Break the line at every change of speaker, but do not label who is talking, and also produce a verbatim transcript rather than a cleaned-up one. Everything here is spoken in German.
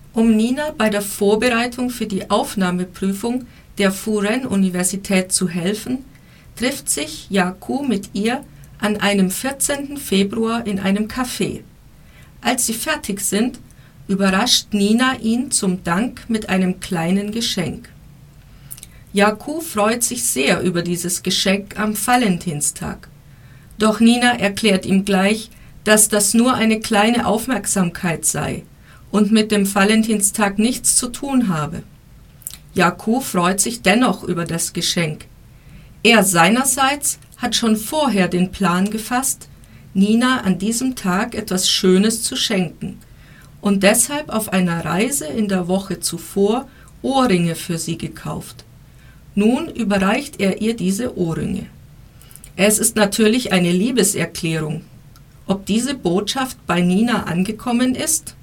Um Nina bei der Vorbereitung für die Aufnahmeprüfung der Furen-Universität zu helfen, trifft sich Yaku mit ihr an einem vierzehnten Februar in einem Café. Als sie fertig sind, überrascht Nina ihn zum Dank mit einem kleinen Geschenk. Yaku freut sich sehr über dieses Geschenk am Valentinstag. Doch Nina erklärt ihm gleich, dass das nur eine kleine Aufmerksamkeit sei und mit dem Valentinstag nichts zu tun habe. Yaku freut sich dennoch über das Geschenk. Er seinerseits hat schon vorher den Plan gefasst, Nina an diesem Tag etwas Schönes zu schenken und deshalb auf einer Reise in der Woche zuvor Ohrringe für sie gekauft. Nun überreicht er ihr diese Ohrringe. Es ist natürlich eine Liebeserklärung. Ob diese Botschaft bei Nina angekommen ist?